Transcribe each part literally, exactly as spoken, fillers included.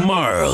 Marl.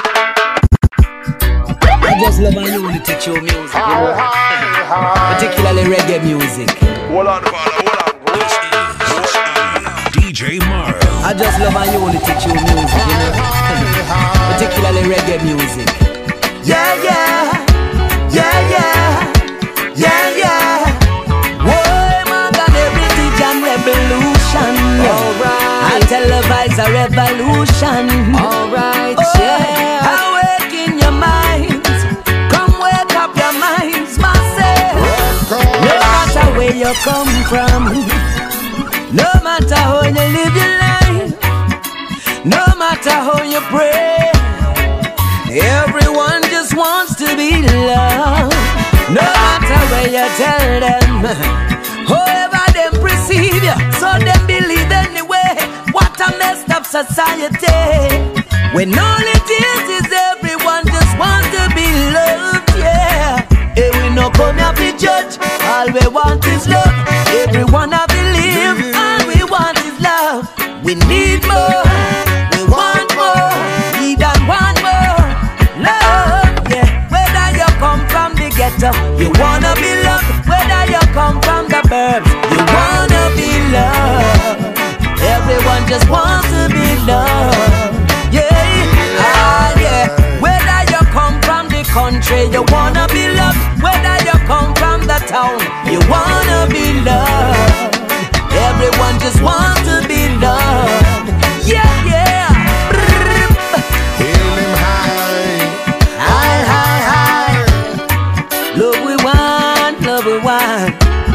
I just love and unity to music, you know? Particularly reggae music. Hold on, father, hold on. This is D J Marl. I just love and unity to music, you know? Particularly reggae music. Yeah, yeah, yeah, yeah, yeah, yeah. Whoa, man, got heritage and revolution. Alright, I televise a revolution. Alright, oh, yeah. Awaken your minds. Come wake up your minds, myself. No matter where you come from, no matter how you live your life, no matter how you pray, everyone just wants to be loved. No matter where you tell them, however them perceive you, so them believe anyway. What a messed up society, when all it is is everyone just wants to be loved, yeah. Hey, we no come here to judge, all we want is love. Everyone I believe, all we want is love. We need more, we want more, need and want more love, yeah. Whether you come from the ghetto, you wanna be loved. Whether you come from the burbs, you wanna be loved. Everyone just wants to be loved, yeah, ah, yeah. Whether you come from the country, you wanna be loved. Whether you come from the town, you wanna be loved. Everyone just wants to be loved, yeah, yeah. Hail him high, High, high, high. Love we want, love we want.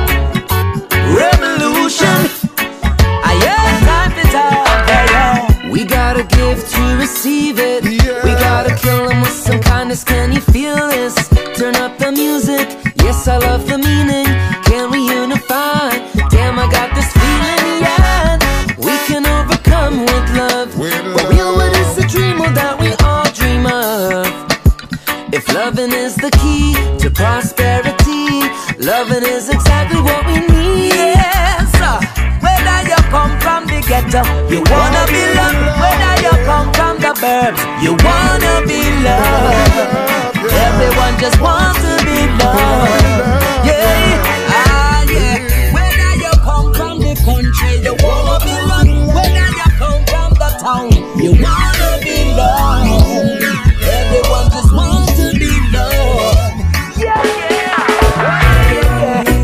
Revolution. I have time to talk, yeah, yeah. We gotta give to receive it. Yeah. We gotta kill them with some kindness. Can you feel this? Turn up the music. Yes, I love the meaning. Can we unify? Damn, I got this feeling, yeah. We can overcome with love. With But real, what is the dream that we all dream of? If loving is the key to prosperity, loving is exactly what we need. Yes, uh, whether you come from the ghetto, you wanna be loved. Whether you come from the burbs, you wanna be loved. Everyone just wants to be loved, yeah, ah, yeah. Whether you come from the country, you wanna be loved. Whether you come from the town, you wanna be loved. Everyone just wants to be loved, yeah, yeah, yeah, yeah.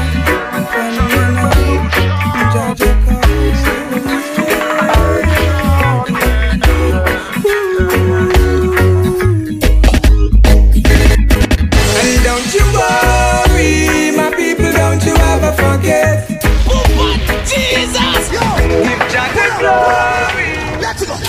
And don't you worry, my people, don't you ever forget. Jesus! Give Jah the glory. let's go.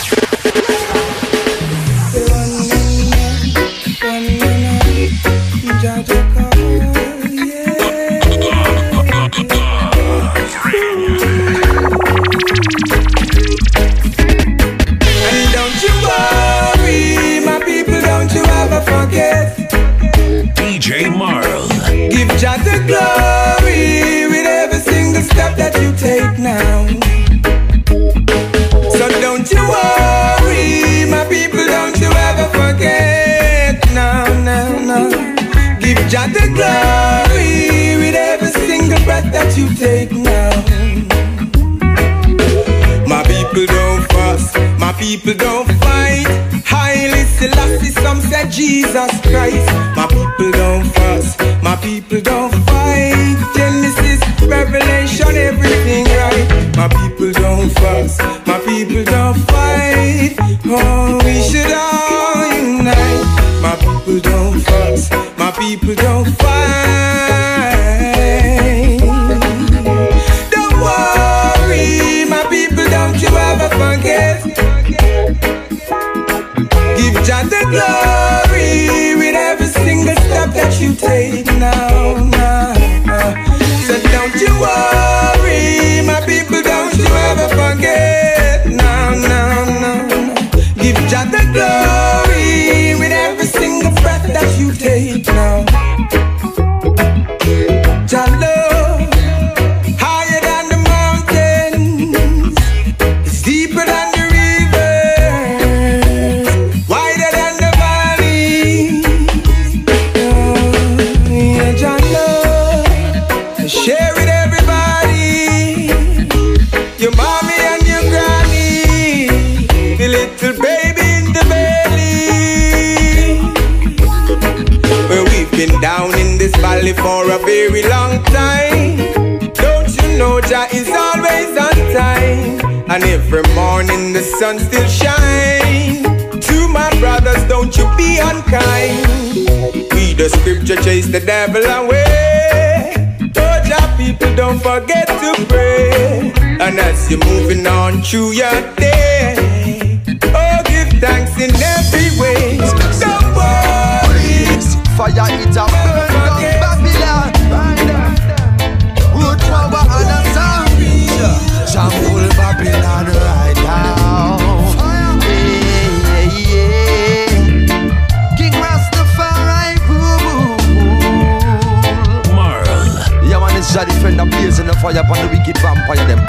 And don't you worry, my people, don't you ever forget. D J Marl. Give Jah the glory with every single step that you take now. So don't you worry, my people, don't you ever forget. No, no, no. Give Jah the glory with every single breath that you take now. My people don't fuss, my people don't fight. Haile Selassie, some said Jesus Christ. My people don't fuss, my people don't fight. Genesis, Revelation, everything right. My people don't fuss, my people don't fight. Oh, we should all unite. My people don't fuss, my people don't fight. Don't worry, my people, don't you ever forget. Give Jah the glory with every single step that you take now, now, now. So don't you worry, my people, don't you ever forget. No, no, no, no. Give Jah the glory with every single breath that you take now. know Jah is always on time, and every morning the sun still shines. To my brothers, don't you be unkind. We the scripture chase the devil away. Oh Jah people, don't forget to pray. And as you're moving on through your day, oh give thanks in every way. Don't worry, fire it up, burn down Babylon. Good power and a sound. Jah rule Babylon right now. Yeah, yeah. King Rastafari rule. Marl. Yeah man, it's Jah defender blazing the fire upon the wicked vampire them.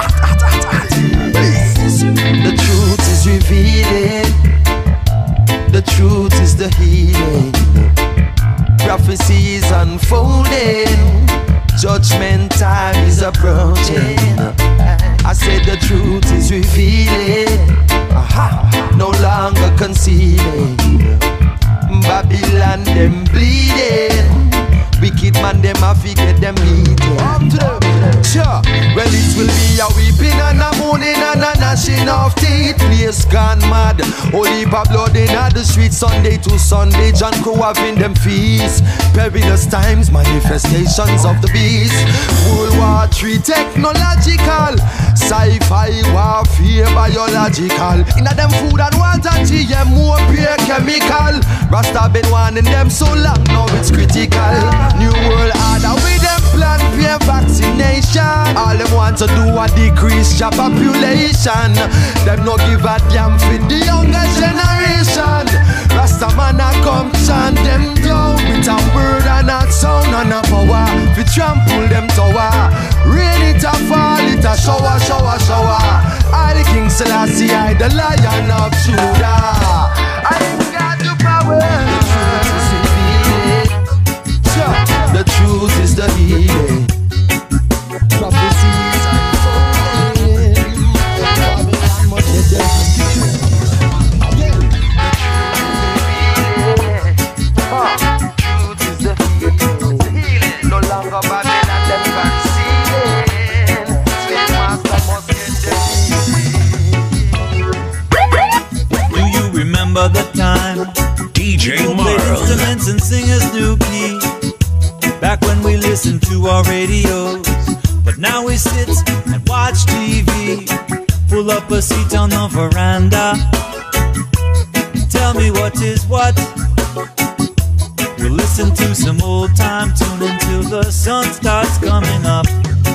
The truth is revealing. The truth is the healing. Prophecy is unfolding. Judgment time is approaching. I said the truth is revealing. Aha. No longer concealing. Babylon them bleeding. Wicked man them a forget them leading. Sure. Well it will be a weeping and a moaning and a gnashing of teeth. Place gone mad. Holy blood in the street. Sunday to Sunday John Crow having them feasts. Perilous times, manifestations of the beast. World War Three technological. Sci-fi warfare biological. Inna them food and water G M O pure chemical. Rasta been warning them so long, now it's critical. New world order with them plan pure vaccination. All them want to do a decrease your population. Them no give a damn for the younger generation. Rasta man a come chant them down with a word and a sound and a power. We trample them tower. Rain it a fall, it a shower, shower, shower. I the King Selassie, I the Lion of Judah. I got the power. The truth is the healing. Prophecies unfolding. Babylon must get them. Truth is the healing. No longer Babylon them concealing. Slave master must get them. Do you remember the time? D J People play Marl. instruments and sing a new key. Back when we listened to our radios, but now we sit and watch T V. Pull up a seat on the veranda. Tell me what is what. We'll listen to some old time tune until the sun starts coming up.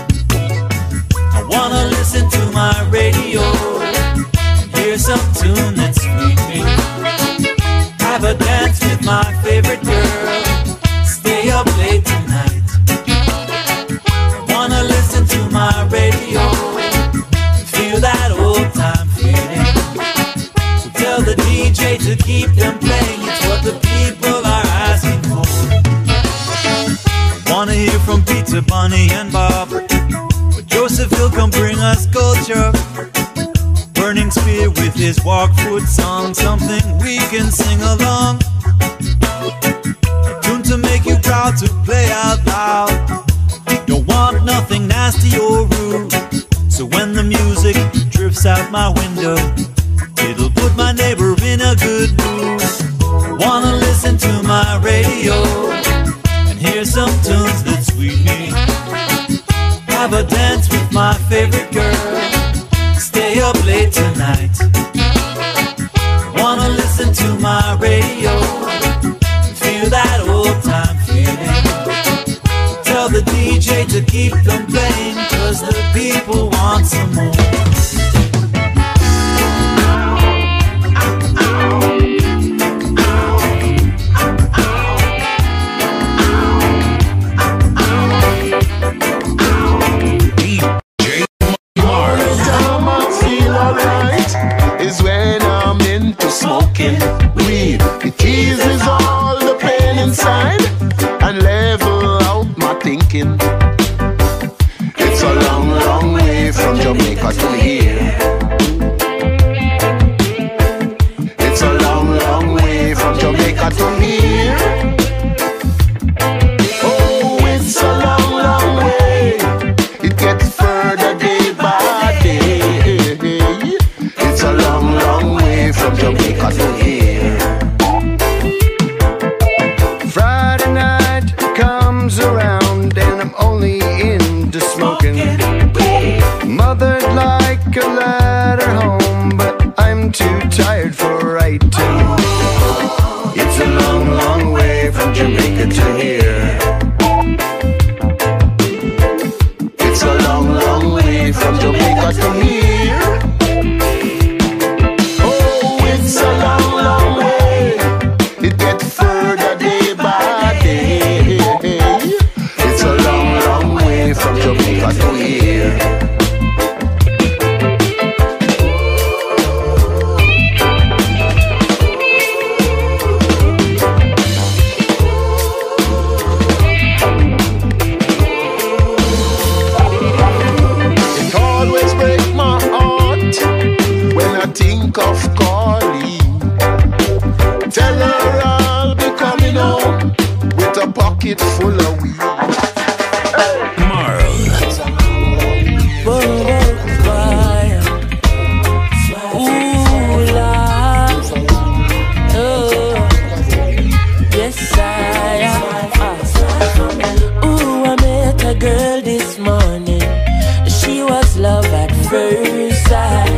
I wanna listen to my radio and hear some tune that's sweet me. Have a dance with my favorite girl. Stay up late tonight. I wanna listen to my radio and feel that old time feeling. So tell the D J to keep them playing. It's what the people are asking for. I wanna hear from Peter, Bonnie and Bob, but Joseph will come bring us culture. Burning Spear with his walk foot song, something we can sing along. To make you proud to play out loud. Don't want nothing nasty or rude. So when the music drifts out my window, it'll put my neighbor in a good mood. Wanna listen to my radio and hear some tunes that sweet me. Have a dance with my favorite girl. Stay up late tonight. Wanna listen to my radio. Feel that old time feeling. Tell the D J to keep them playing, cause the people want some more. D J Marl. Time I feel alright is when I'm into smoking weed. It eases all the pain inside and level out my thinking. It's a long, long way from Jamaica to here. It's a long, long way from Jamaica to here. Oh, it's a long, long way. It gets further Jamaica to here. Oh, it's a long, long way. It gets further day by day. It's a long, long way from Jamaica to here. Think of calling. Tell her I'll be coming home with a pocket full of weed. Marl. Ooh, love. Oh, yes, I am. Ooh, I met a girl this morning. She was love at first sight.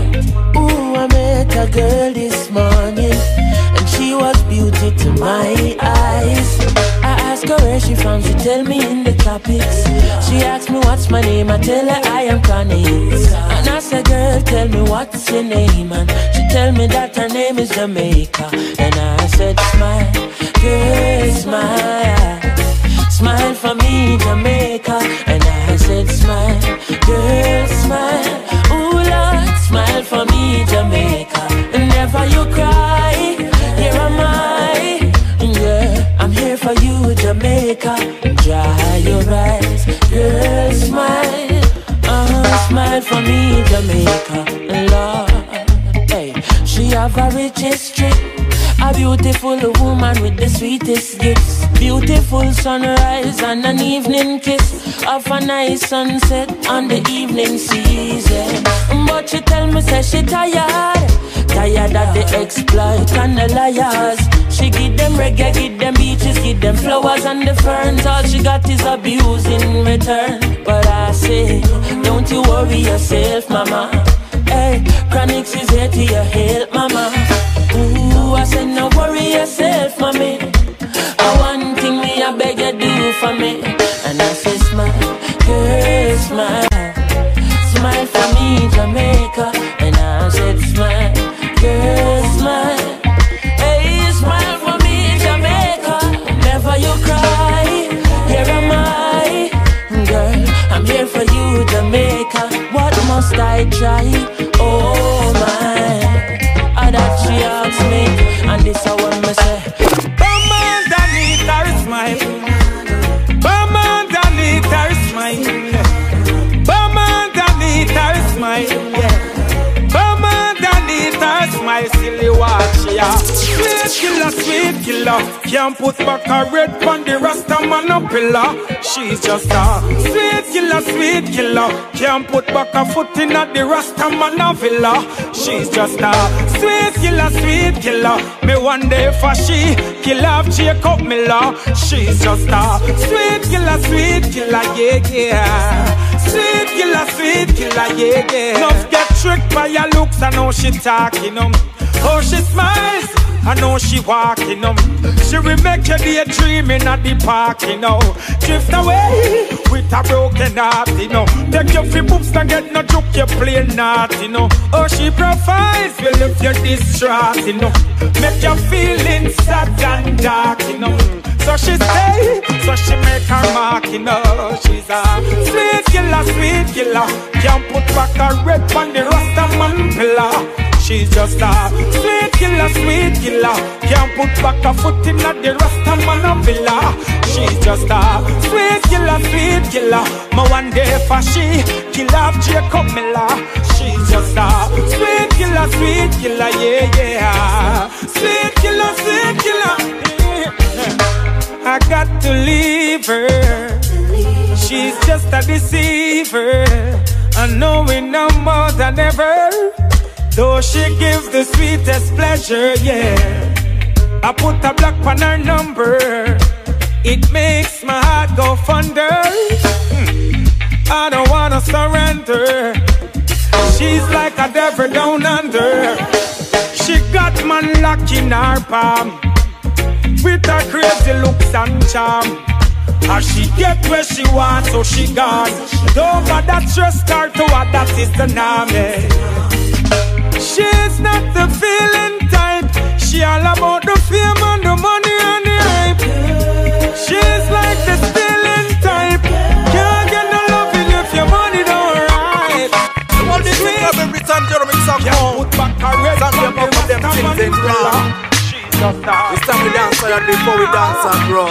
A girl this morning, and she was beauty to my eyes. I asked her where she from, she tell me in the tropics. She asked me what's my name, I tell her I am Connie. And I said, girl, tell me what's your name, and she tell me that her name is Jamaica. And I said, smile, girl, smile, smile for me, Jamaica. And I said, smile, girl, smile, ooh Lord, smile for me, Jamaica. Never you cry, here am I. Yeah, I'm here for you, Jamaica. Dry your eyes, girl, smile. Uh-huh, smile for me, Jamaica. Lord, hey, she have a rich history. A beautiful woman with the sweetest gifts. Beautiful sunrise and an evening kiss of a nice sunset on the evening season. But she tell me, say she tired. Tired of the exploit and the liars. She give them reggae, give them beaches, give them flowers and the ferns. All she got is abuse in return. But I say, don't you worry yourself, mama. Hey, Chronixx is here to your help, mama. Ooh, I said, no worry yourself, mommy. I one thing me, I beg you do for me. And I say, smile, girl, smile. Smile for me, Jamaica. And I said, smile, girl, smile. Hey, smile for me, Jamaica. Never you cry, here am I. Girl, I'm here for you, Jamaica. What must I try? Oh my, ah, that she asks me. And this I want me say, come underneath her smile. Come underneath her smile. Come underneath her smile. Yeah. Come underneath her smile. Silly watch ya. Sweet killer, sweet killer. Can't put back a red on the Rasta man a pillar. She's just a sweet killer, sweet killer. Can't put back a foot in at the Rasta man a villa. She's just a sweet killer, sweet killer. Me one day for she kill off Jacob Miller. She's just a sweet killer, sweet killer, yeah, yeah. Sweet killer, sweet killer, yeah, yeah. Love get tricked by her looks, I know she talking um. Oh, she smiles, I know she walking um. She will make you daydreaming at the park, you know. Drift away with a broken heart, you know. Take your free books and get no joke, you play not, you know. Oh, she provides, will lift you distraught, you know. Make you feeling sad and dark, you know. So she stay, so she make her mark, you know. She's a sweet killer, sweet killer. Can't put back a red on the Rasta man pillar. She's just a sweet killer, sweet killer. Can't put back a foot in at the Rasta man villa. She's just a sweet killer, sweet killer. My one day for she kill off Jacob Miller. She's just a sweet killer, sweet killer, yeah, yeah. Sweet killer, sweet killer. I got to leave her. She's just a deceiver. I know it no more than ever. Though she gives the sweetest pleasure, yeah. I put a block on her number. It makes my heart go thunder. hmm. I don't wanna surrender. She's like a devil down under. She got man locked in her palm with her crazy looks and charm. As she get where she wants, so she gone. Don't bother trust her to what that is the name. She's not the feeling type. She all about the fame and the money and the hype. She's like the stealing type. Can't get no loving if your money don't right. What this thing up every time Jeremy song home? Put back her red and them up them things in wrong. This time we dance and before we dance and bro.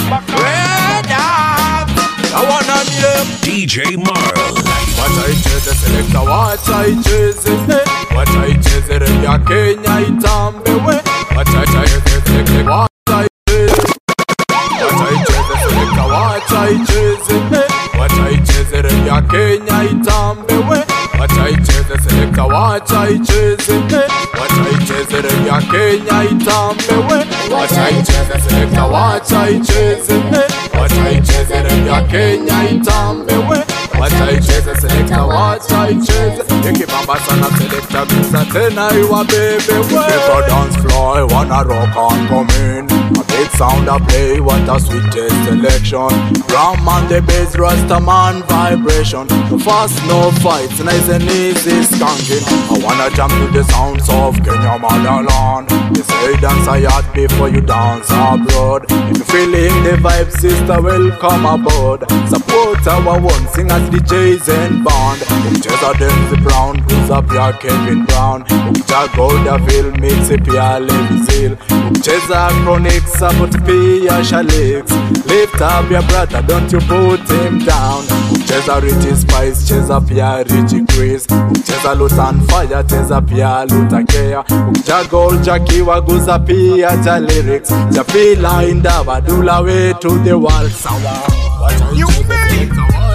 Red up. I wanna hear D J Marl. What I chase, selector, what I chase it. What I chase, it ya Kenya itambe we. What I chase, selector, what I chase. What I chase, selector, what I chase it. What I chase, it ya Kenya itambe we. What I chase, selector, what I chase it. What I chase, it ya Kenya itambe we. What I chase, selector, what I chase it. What I chase, it ya Kenya itambe we. What I chase, selector, what I chase. You keep a bass and a selector, mix a tenor, you a baby. If a dance floor, you wanna rock and come in. A big sound a play, what a sweetest selection. Drum and the bass, Rasta man vibration. The fast, no fights, nice and easy skanking. I wanna jump to the sounds of Kenya motherland. They say dance a yacht before you dance abroad. If you feeling the vibe, sister, welcome aboard. Support our one singers, D Js and band. Chesa Denzi Brown, who's up here Kevin Brown. Uja Goldaville, Mississippi, Levi Seal. Chesa Chronics, Sabot Pia Shalix. Lift up your brother, don't you put him down. Chesa Richie Spice, Chesa Pia Richie Chris. Chesa Lutan Fire, Chesa Pia Lutakea. Uja Gold Jackie Waguza Pia Ja Lyrics. Japila Indaba, Dula way to the world. Sawa. You make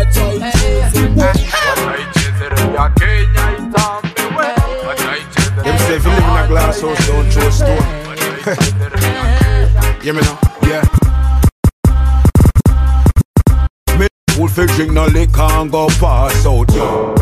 Them say if you live in a glass house, don't throw a stone. Hear me now? Yeah. Me would fi drink no liquor and go pass out, yo.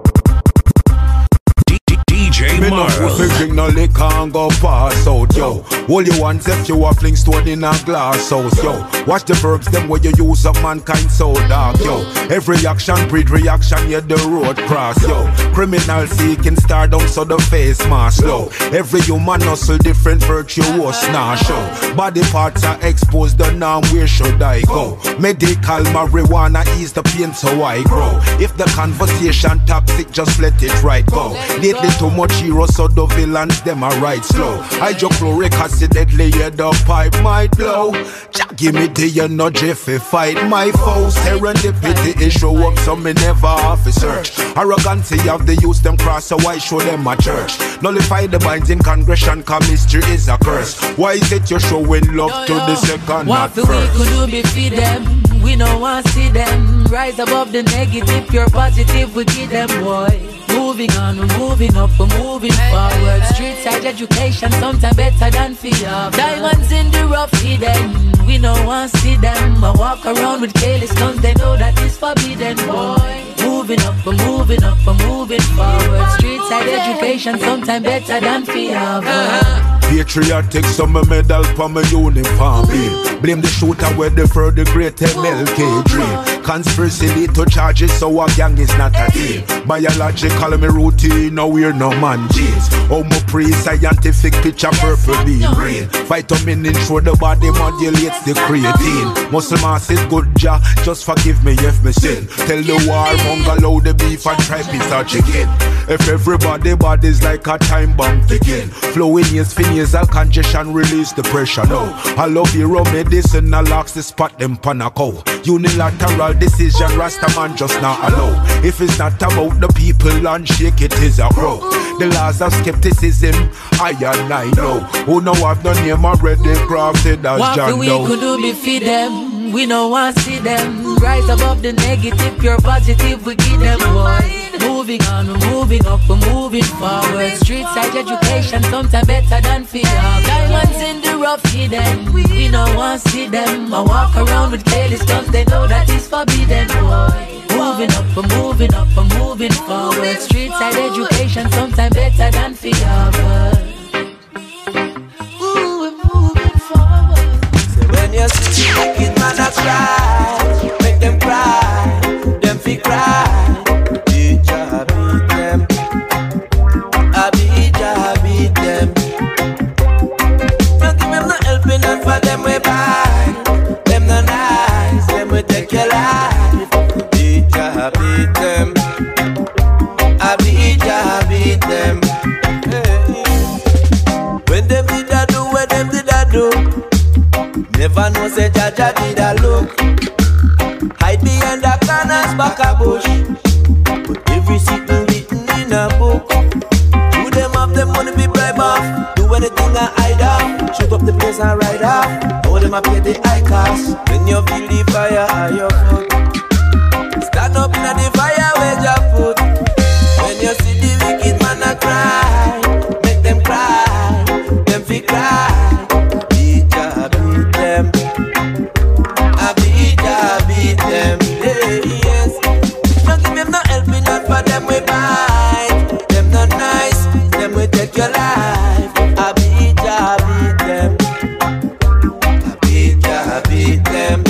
D J Me no would Marl. fi drink no liquor and go pass out, yo. All you want if you a fling stone in a glass house, yo. Watch the verbs, them where you use up mankind so dark, yo. Every action breed reaction, yeah, the road cross, yo. Criminal seeking stardom, so the face mask low. Every human hustle, different virtuous nah show. Body parts are exposed, the norm, where should I go? Medical marijuana ease the pain, so I grow. If the conversation toxic, just let it right go. Lately too much hero, so the villains, them are right slow. Hydrochloric acid, deadly, yeah, the pipe might blow. Jack, give me the energy if fight my foes. Serendipity is show up, so me never have to search. Arrogancy of the youth, them cross, so I show them a church. Nullify the binds in congression, cause mystery is a curse. Why is it you're showing love yo, to yo. the second, what not first? What we could do be feed them, we don't want to see them. Rise above the negative, pure positive, we give them, boy. Moving on, we're moving up, we're moving forward. Street side education, sometimes better than fear. Diamonds in the rough hidden, we don't want to see them. I walk around with careless guns, they know that it's forbidden, boy. Moving up, we're moving up, we're moving forward. Street side education, sometimes better than fear, boy. Patriotic, so my medal for my uniform bill. Blame the shooter where the further great M L K drill. Conspiracy lead to charges, so a gang is not a deal. Biological me routine, no we're no man jeans. Homo pre-scientific picture purple being green. Vitamin intro the body modulates the creatine. Muscle mass is good, ja, just forgive me if me sin. Tell the war monger load the beef and try piece of chicken. If everybody body's like a time bomb ticking. Flowing is nasal congestion, release the pressure now. I love hero medicine, I locks the spot them panaco. Unilateral decision, Rasta man just not allow. If it's not about the people and shake it is a crow. The laws of skepticism, I and I know. Who know I've done name already crafted as John What Doe. we could do be feed them, we don't want to see them. Rise above the negative, pure positive, we give them, boy. Moving on, we're moving up, we're moving forward. Street side education, sometimes better than fear. Diamonds in the rough hidden, we don't want to see them. I walk around with careless guns, they know that it's forbidden, boy. Moving up, we're moving up, we're moving forward. Street side education, sometimes better than fear, boy. When you see the wicked man a cry, I beat ya, I beat them. Hey. When them did I do, when them did I do, never know say Jaja did I look. Hide behind the corners, back a bush, but every secret written in a book. Do them have them money be bribe off, do anything I hide off, shoot up the place and ride off. Hold them up pay the high cost. When you feel the fire at your foot, stand up in the fire where you put. When you see the wicked man a cry, make them cry, them fi cry. Beat ya, beat them. I beat ya, beat them. Hey, yes. Don't give them no helping, not for them we bite. Them not nice, them we take your life. I beat ya, beat them. I beat ya, beat them.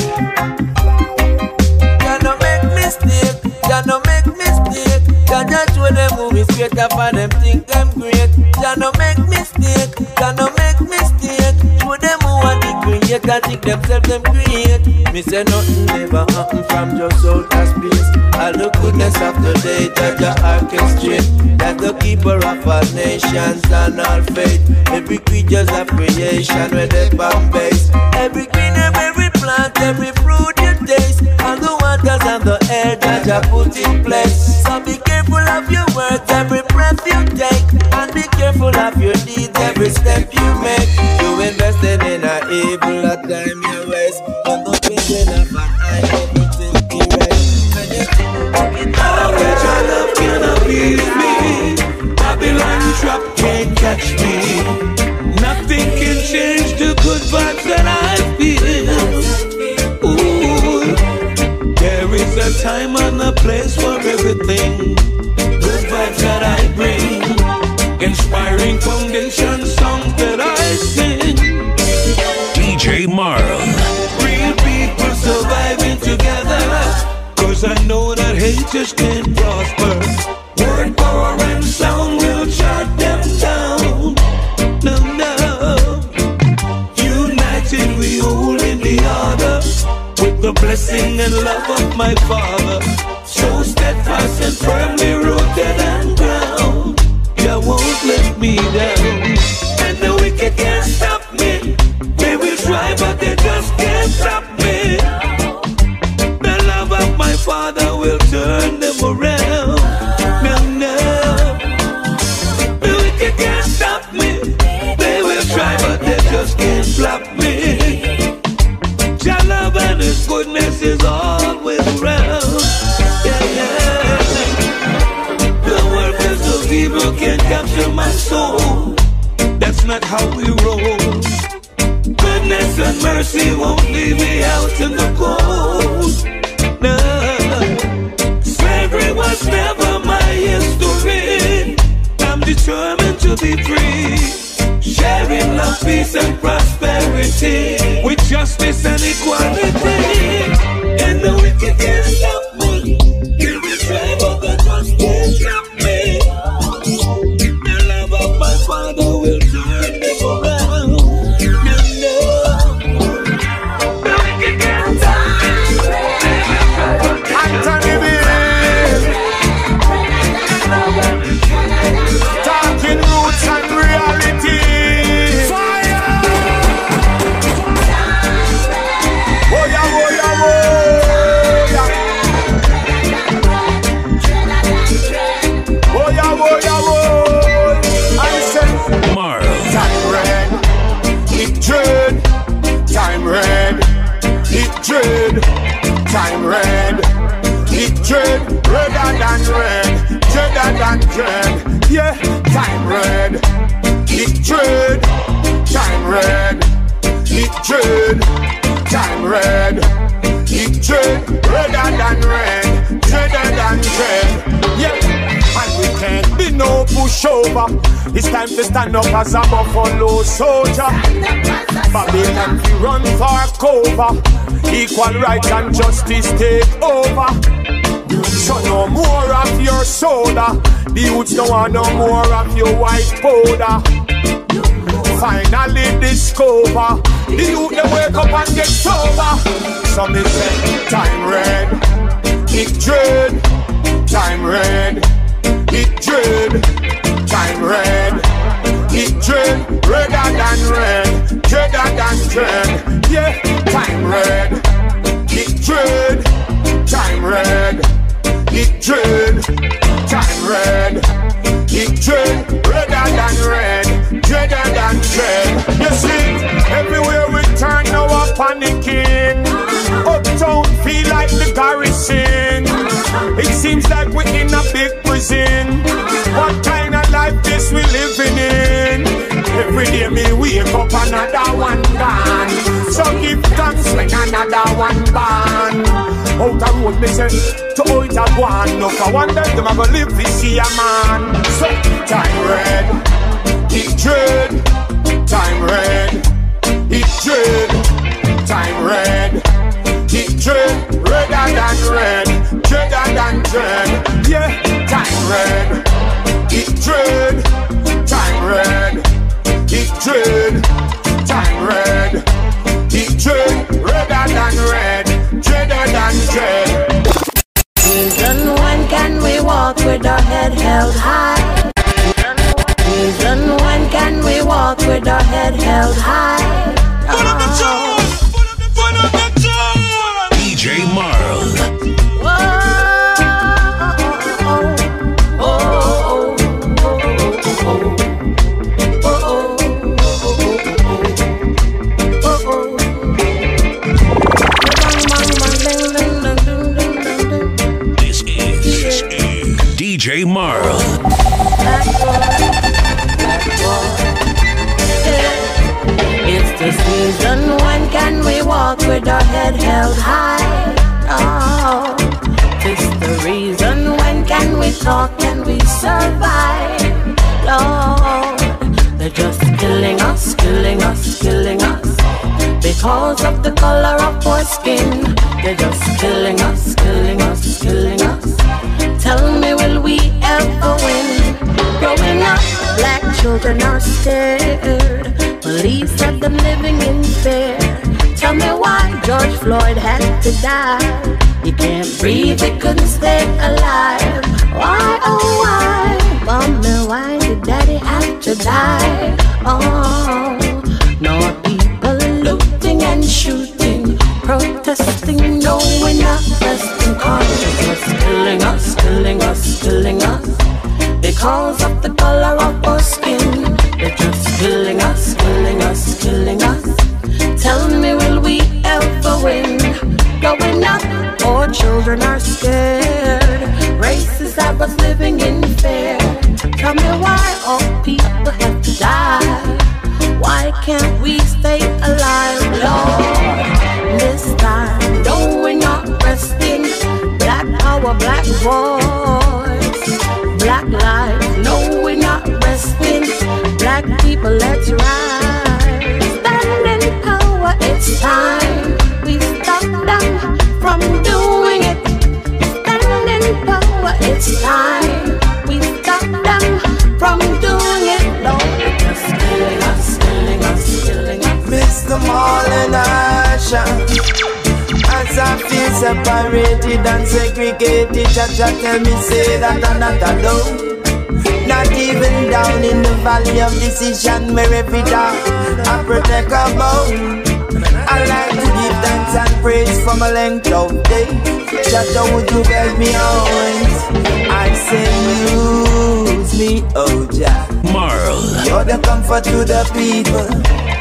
Ya no make mistake, ya no make mistake. Ya just show them movies greater for them think them great. Ya no make mistake, ya no make mistake. Show them who want the creator think themselves them create. Me say nothing never happen from just outer space. All the goodness of the day Jaja orchestrate. That's the keeper of all nations and all faith. Every creature's of creation where they bomb base. Every green herb, every plant, every fruit you taste. All the waters and the air Jaja put in place. So be careful of your words, every breath you take, and be careful of your deeds, every step you make. You invested in a evil, a time you waste, but no thinking of an eye, everything erase. How much your love can appease me? Babylon trap can't catch me. Nothing can change the good vibes that I feel. Ooh, there is a time and a place for everything. Good vibes that I bring, inspiring foundation songs that I sing. D J Marl. Real people surviving together, cause I know that hate just can't prosper. Word, power and sound will shut them down. No, no. United we hold in the order, with the blessing and love of my Father. So steadfast and firmly rooted and ground, you won't let me down. And the wicked can't stop me. They will try but they just can't stop me. The love of my Father will turn them around. No, no. The wicked can't stop me. They will try but they just can't stop me. Your love and His goodness is always around. Yeah, yeah. The workers of evil can't capture my soul. That's not how we roll. Goodness and mercy won't leave me out in the cold. No, slavery was never my history. I'm determined to be free, sharing love, peace and prosperity, with justice and equality. And the wicked can't stop me. They will try but the just can't stop me. The love of my Father will turn them around. No, no. The wicked can't stop me. Anthony B. Talking roots and reality. Fire! Oh yeah, oh yeah, oh yeah. Oh yeah, oh yeah, oh. I said, Marl. time red, it dread. Time red, it dread. Time red, it dread. Redder than red, dreader than dread. Yeah, time red, it dread. Time red, it dread. Time red, it dread. Redder than red, dreader than dread. Yeah. And we can't be no pushover. It's time to stand up as a buffalo soldier. Babylon we run for cover. Equal rights and justice take over. So no more of your soda. The youths don't want no more of your white powder. Finally discover the youth they wake up and get sober. So me say time red, it dread. Time red, it dread. Yeah, time red. It dread. Time red. It dread. Time red. It dread. Redder than red. Dreader than dread. You see, everywhere we turn now we're panicking. Uptown feel like the garrison. It seems like we're in a big prison. What kind of life this we living in? Every day me wake up another one gone. So give thanks when another one born. Out the road me say to out a one. No for one day them a go live this year man. So time red, it dread. Time red, it dread. Time red, it dread. Redder than red, dreader than dread. Yeah, time red, it dread. Time red, it dread. Time red, it dread. Redder than red, dreader than dread. Reason when can we walk with our head held high? Reason when can we walk with our head held high? Oh. D J Marl. This is D J Marl. It's the season when can we walk with our head held high? Oh, it's the reason when can we talk and we survive? Lord, they're just killing us, killing us, killing us because of the color of our skin. They're just killing us, killing us, killing us. Tell me, will we ever win? Growing up, black children are scared. Police have them living in fear. Tell me why George Floyd had to die. He can't breathe, he couldn't stay alive. Why, oh why, mommy, why did daddy have to die? Oh, no people looting and shooting, protesting, no we're not resting. Conscious killing us, killing us, killing us because of the color of our skin. They're just killing us, killing us, killing us. Tell me, will we ever win? Going up, our children are scared. Racists have us living in fear. Tell me why all people have to die. Why can't we stay alive, Lord? This time, no, we're not resting. Black power, black voice, black lives. No, we're not resting. Black people, let's rise. Stand in power, it's time. We stop them from doing it. Stand in power, it's time. We stop them from doing it. Lord, they're just killing us, killing us, killing us. Mister Marlon Asha, as I feel separated and segregated, Jaja tell me say that I'm not alone. Not even down in the valley of decision, where every dog I protect a bone. I like to give thanks and praise from a length of day. Jaja, would you guide me always? I say use me, oh Jah. Marl. You're the comfort to the people.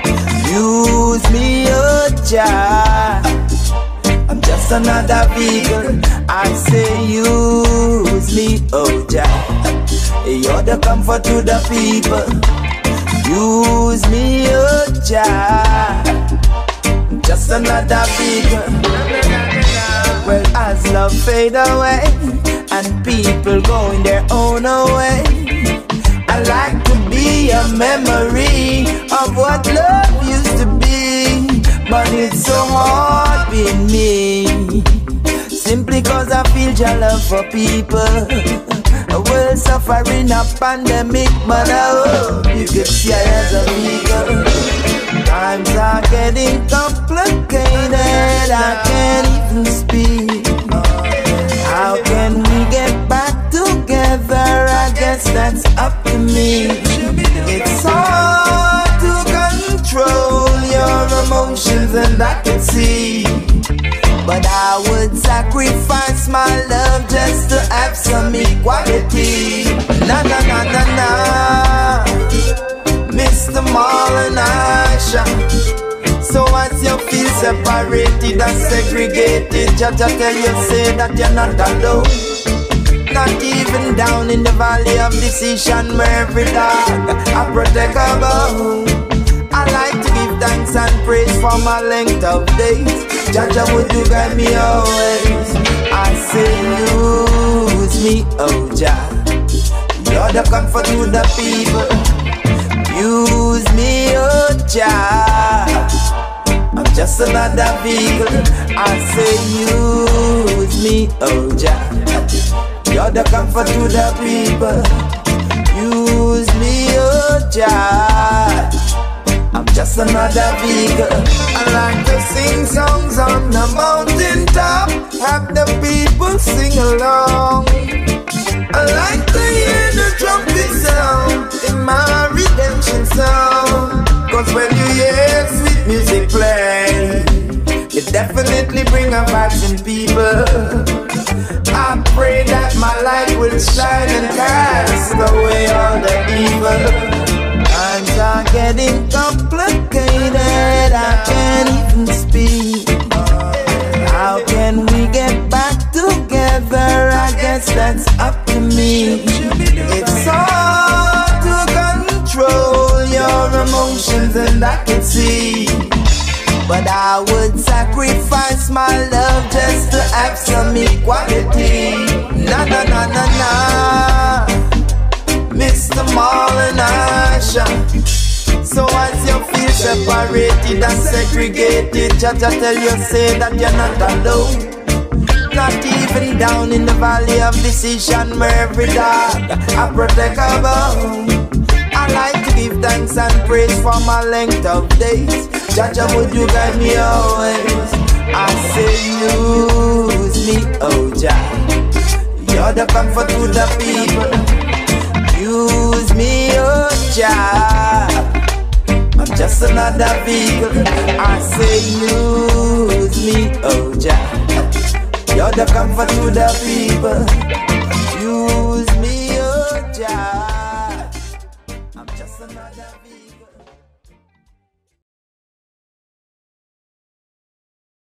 Use me, oh Jah. I'm just another vehicle. I say use me, oh Jah. You're the comfort to the people. Use me, oh Jah. Just another vehicle. Well, as love fade away and people going their own way, I like to be a memory of what love used to be. But it's so hard being me, simply cause I feel your love for people. A world suffering a pandemic, but I hope you could see I as a people. Times are getting complicated, I can't even speak. How can we get back together? I guess that's up to me. It's hard to control your emotions and I can see. But I would sacrifice my love just to have some equality. Na na na na na, Mister Marlon Asha. So as you feel separated and segregated, Jaja tell you say that you're not alone. Not even down in the valley of decision where every dog I protect a bone. I like to give thanks and praise for my length of days. Jaja, would you guide me always? I say use me, oh Jah. You're the comfort to the people. Use me, oh Jah. I'm just another vehicle. I say use me, oh Jah. You're the comfort to the people. Use me, oh Jah. I'm just another vehicle. I like to sing songs on the mountain top, have the people sing along. I like to hear the trumpet sound in my redemption song. Cause when you hear sweet music play, it definitely bring a vibes in people. I pray that my light will shine and cast away all the evil. Times are getting complicated, I can't even speak. How can we get back together? I guess that's up to me. It's hard to control your emotions and I can see. But I would sacrifice my love just to have some equality. Na na na na na, Mister Marlon Asha. So as you feel separated and segregated, Jaja tell you say that you're not alone. Not even down in the valley of decision where every dog I protect a bone. I like to give thanks and praise for my length of days. Jaja, would you guide me always? I say use me, oh Jah. You're the comfort to the people. Use me, oh Jah. I'm just another vehicle. I say use me, oh Jah. You're the comfort to the people. Use me, oh Jah. I'm just another vehicle.